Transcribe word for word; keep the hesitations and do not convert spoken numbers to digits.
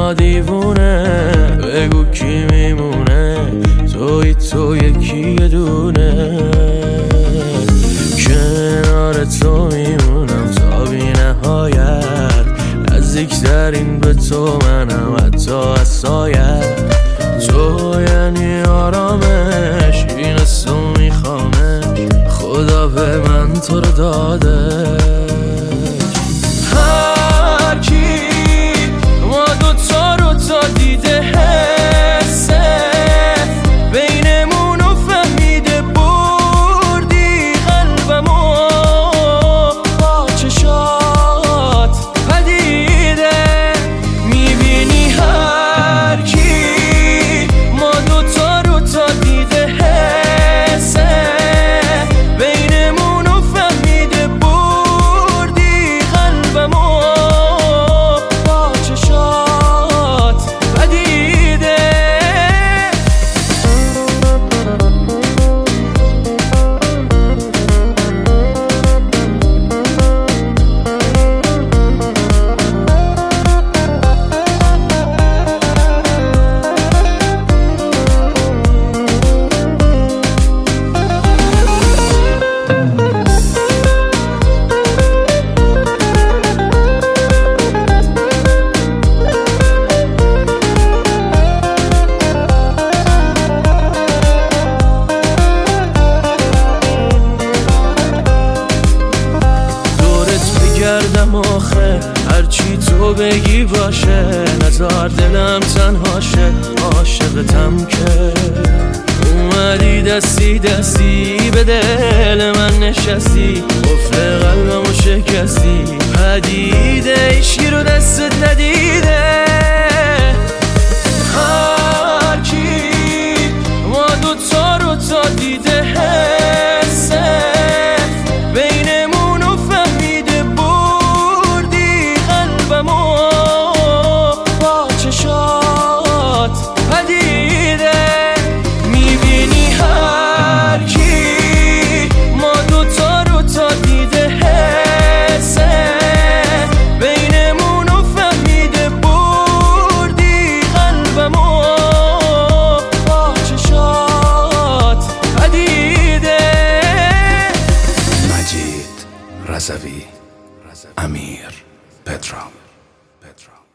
ما دیوونه، بگو کی میمونه، توی تو یکی دونه. کنار تو میمونم تا بی نهایت، نزدیکترین به تو منم حتی از سایت. تو یعنی آرامش، این تو میخوامش، خدا به من تو رو داده. هر کی ما دوتا رو تا دیده حسه، بینمون رو فهمیده بردی قلبمو با چشات پدیده. میبینی هر کی ما دوتا رو تا دیده حسه، بینمون رو فهمیده بردی قلبمو با چشات پدیده. گردم آخه هرچی تو بگی باشه، نزار دلم تنهاشه، عاشقتم که اومدی دستی دستی به دل من نشستی، قفل قلبمو شکستی. پدیده ایشی رو دستت ندیده. هر کی ما دوتا رو تا دیده حسه، بینمون رو فهمیده بردی قلبمو با چشات پدیده. میبینی هر کی ما دوتا رو تا دیده حسه، بینمون رو فهمیده بردی قلبمو با چشات پدیده. مجید رضوی، امیر پدرام.